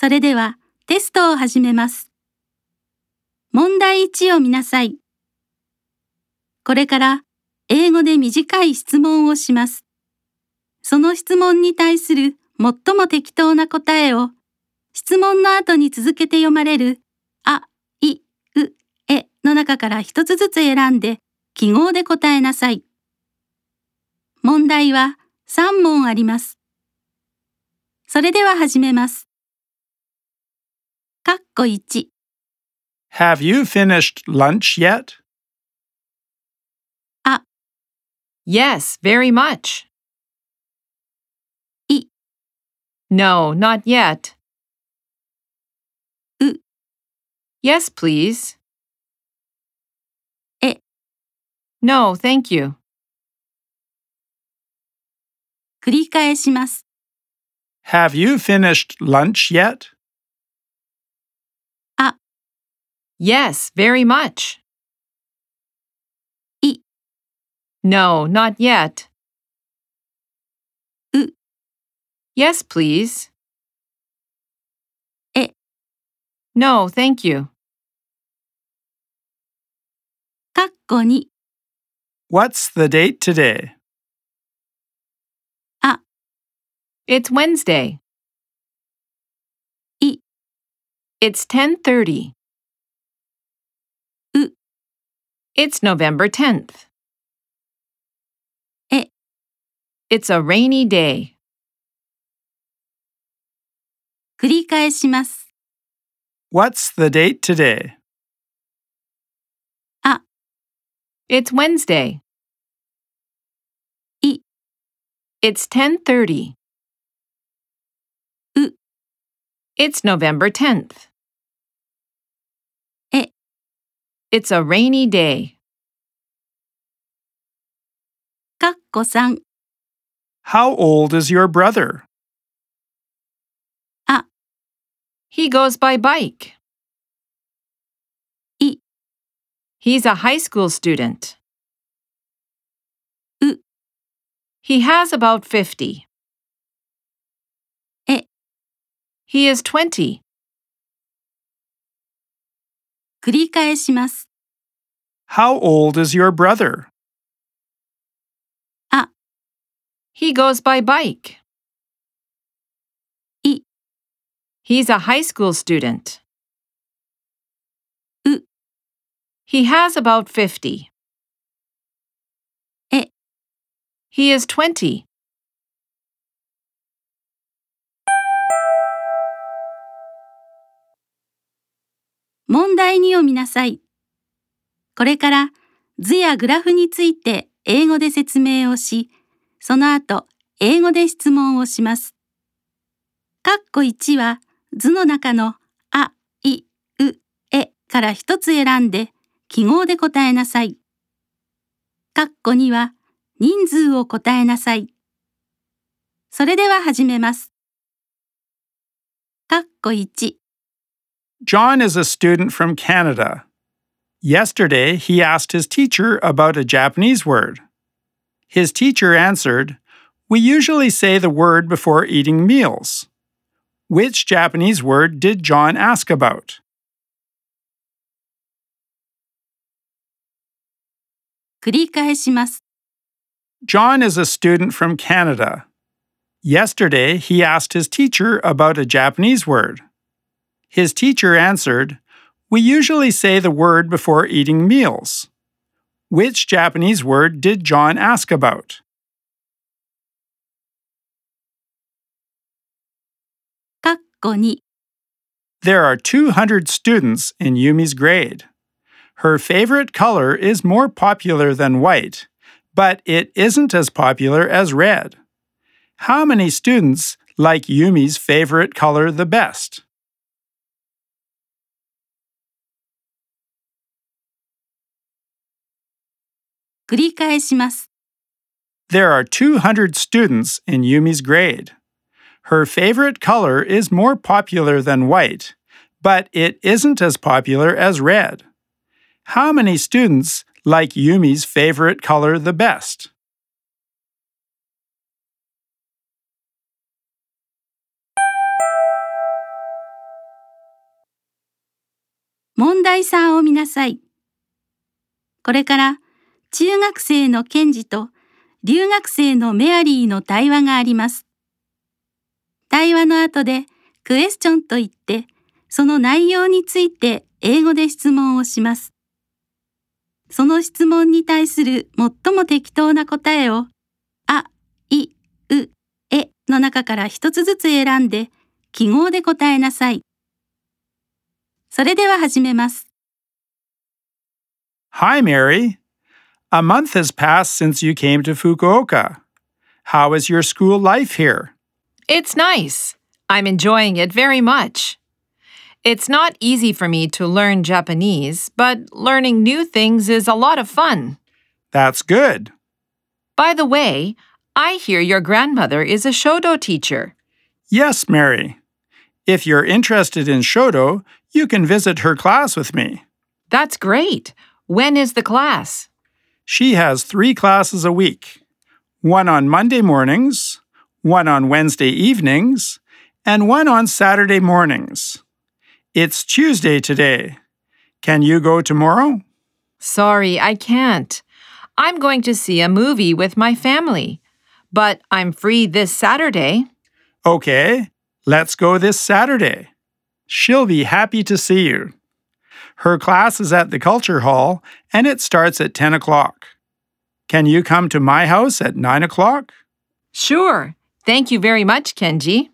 それではテストを始めます。問題1を見なさい。これから英語で短い質問をします。その質問に対する最も適当な答えを質問の後に続けて読まれるあ、い、う、えの中から一つずつ選んで記号で答えなさい。問題は3問あります。それでは始めます。1 Have you finished lunch yet? あ、 Yes, very much. い、 No, not yet. う、 Yes, please. え、 No, thank you. 繰り返します。 Have you finished lunch yet? あ、 Yes, very much. い、 No, not yet. う、 Yes, please. え、 No, thank you. 2 What's the date today? あ、 It's Wednesday. い、 It's 10:30. う、 It's November 10th. え、 It's a rainy day. 繰り返します。 What's the date today? あ、 It's Wednesday. い、 It's 10:30. う、 It's November 10th. え、 It's a rainy day. 3 How old is your brother? あ、 He goes by bike. い、 He's a high school student. う、 He has about 50. え、 He is 20. 繰り返します。 How old is your brother? あ、 He goes by bike. い、 He's a high school student. う、 He has about 50. え、 He is 20. 問題2を見なさい。これから図やグラフについて英語で説明をし、その後英語で質問をします。1は図の中のあ、い、う、えから一つ選んで記号で答えなさい。2は人数を答えなさい。それでは始めます。1 John is a student from Canada. Yesterday, he asked his teacher about a Japanese word. His teacher answered, "We usually say the word before eating meals." Which Japanese word did John ask about? 繰り返します。 John is a student from Canada. Yesterday, he asked his teacher about a Japanese word. His teacher answered, "We usually say the word before eating meals." Which Japanese word did John ask about? 2 There are 200 students in Yumi's grade. Her favorite color is more popular than white, but it isn't as popular as red. How many students like Yumi's favorite color the best? 繰り返します。 There are 200 students in Yumi's grade. Her favorite color is more popular than white, but it isn't as popular as red. How many students like Yumi's favorite color the best? 問題3を見なさい。これから中学生のケンジと留学生のメアリーの対話があります。対話の後でクエスチョンと言って、その内容について英語で質問をします。その質問に対する最も適当な答えを、あ、い、う、えの中から一つずつ選んで記号で答えなさい。それでは始めます。 Hi, Mary. A month has passed since you came to Fukuoka. How is your school life here? It's nice. I'm enjoying it very much. It's not easy for me to learn Japanese, but learning new things is a lot of fun. That's good. By the way, I hear your grandmother is a Shodo teacher. Yes, Mary. If you're interested in Shodo, you can visit her class with me. That's great. When is the class? She has 3 classes a week. One on Monday mornings, one on Wednesday evenings, and one on Saturday mornings. It's Tuesday today. Can you go tomorrow? Sorry, I can't. I'm going to see a movie with my family. But I'm free this Saturday. Okay, let's go this Saturday. She'll be happy to see you. Her class is at the Culture Hall, and it starts at 10 o'clock. Can you come to my house at 9 o'clock? Sure. Thank you very much, Kenji.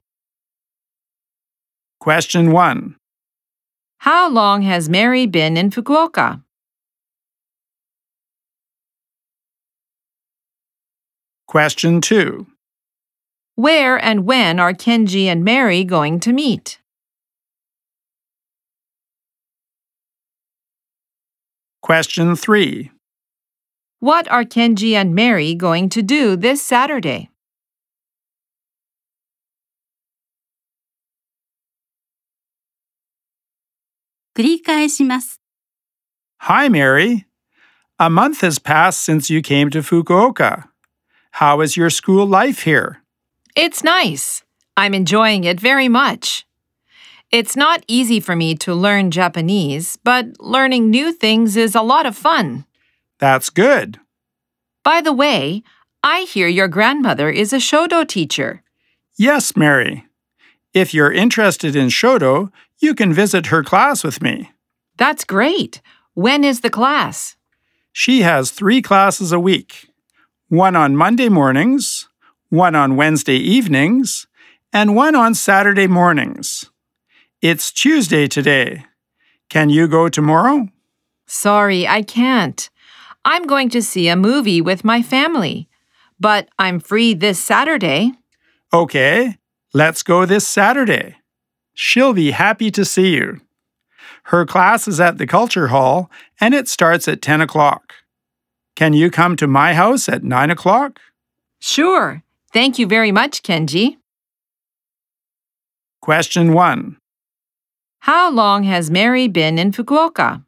Question 1. How long has Mary been in Fukuoka? Question 2. Where and when are Kenji and Mary going to meet? Question 3. What are Kenji and Mary going to do this Saturday? 繰り返します。 Hi, Mary. A month has passed since you came to Fukuoka. How is your school life here? It's nice. I'm enjoying it very much. It's not easy for me to learn Japanese, but learning new things is a lot of fun. That's good. By the way, I hear your grandmother is a Shodo teacher. Yes, Mary. If you're interested in Shodo, you can visit her class with me. That's great. When is the class? She has 3 classes a week. One on Monday mornings, one on Wednesday evenings, and one on Saturday mornings. It's Tuesday today. Can you go tomorrow? Sorry, I can't. I'm going to see a movie with my family. But I'm free this Saturday. Okay, let's go this Saturday. She'll be happy to see you. Her class is at the Culture Hall, and it starts at 10 o'clock. Can you come to my house at 9 o'clock? Sure. Thank you very much, Kenji. Question 1. How long has Mary been in Fukuoka?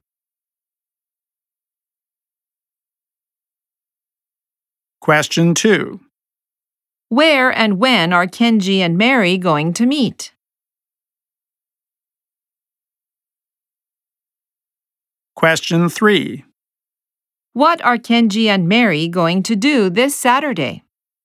Question 2. Where and when are Kenji and Mary going to meet? Question 3. What are Kenji and Mary going to do this Saturday?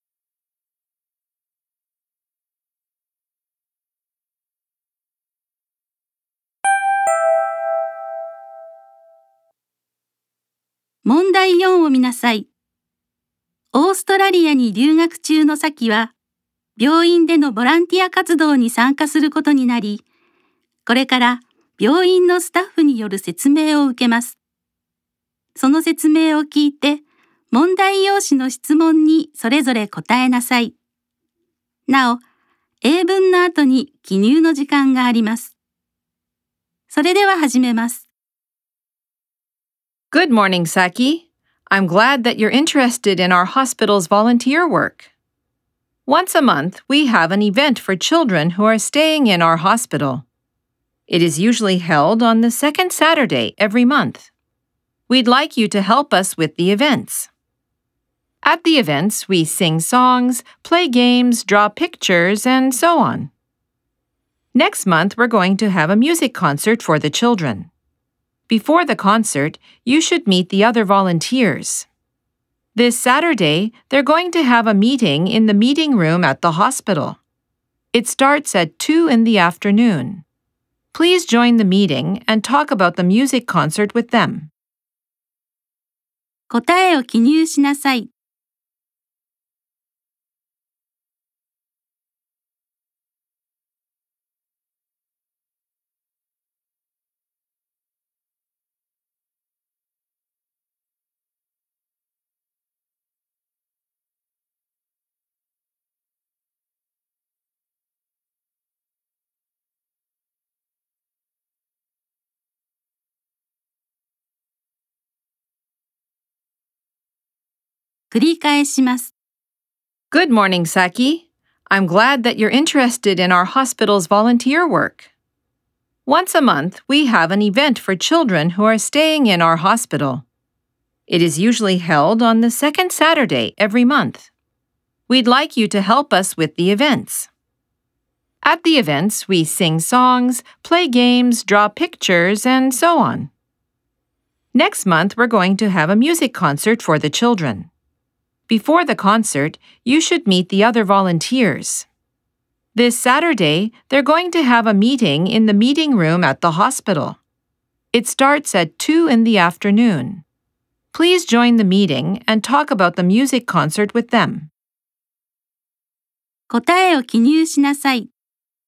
問題4を見なさい。オーストラリアに留学中のサキは、病院でのボランティア活動に参加することになり、これから病院のスタッフによる説明を受けます。その説明を聞いて、問題用紙の質問にそれぞれ答えなさい。なお、英文の後に記入の時間があります。それでは始めます。 Good morning, Saki. I'm glad that you're interested in our hospital's volunteer work. Once a month, we have an event for children who are staying in our hospital. It is usually held on the second Saturday every month. We'd like you to help us with the events. At the events, we sing songs, play games, draw pictures, and so on. Next month, we're going to have a music concert for the children. Before the concert, you should meet the other volunteers. This Saturday, they're going to have a meeting in the meeting room at the hospital. It starts at 2 in the afternoon. Please join the meeting and talk about the music concert with them. 答えを記入しなさい。繰り返します。 Good morning, Saki. I'm glad that you're interested in our hospital's volunteer work. Once a month, we have an event for children who are staying in our hospital. It is usually held on the second Saturday every month. We'd like you to help us with the events. At the events, we sing songs, play games, draw pictures, and so on. Next month, we're going to have a music concert for the children. Before the concert, you should meet the other volunteers. This Saturday, they're going to have a meeting in the meeting room at the hospital. It starts at 2 in the afternoon. Please join the meeting and talk about the music concert with them. 答えを記入しなさい。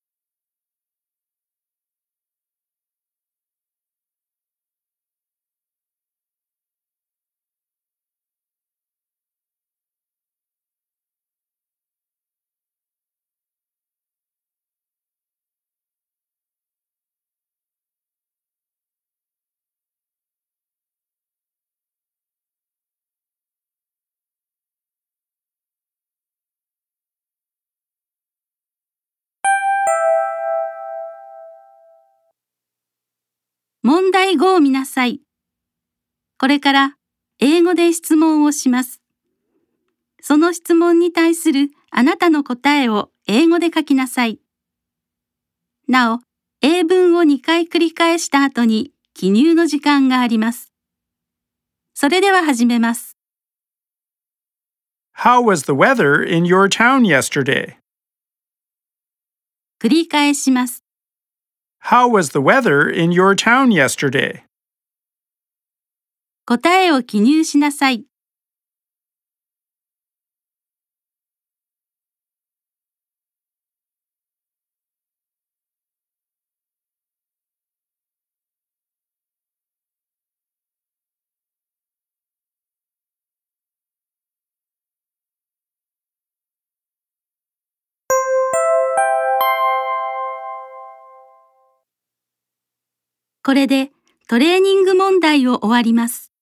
問題5を見なさい。これから英語で質問をします。その質問に対するあなたの答えを英語で書きなさい。なお、英文を2回繰り返した後に記入の時間があります。それでは始めます。 How was the weather in your town yesterday? 繰り返します。 How was the weather in your town yesterday? 答えを記入しなさい。これでトレーニング問題を終わります。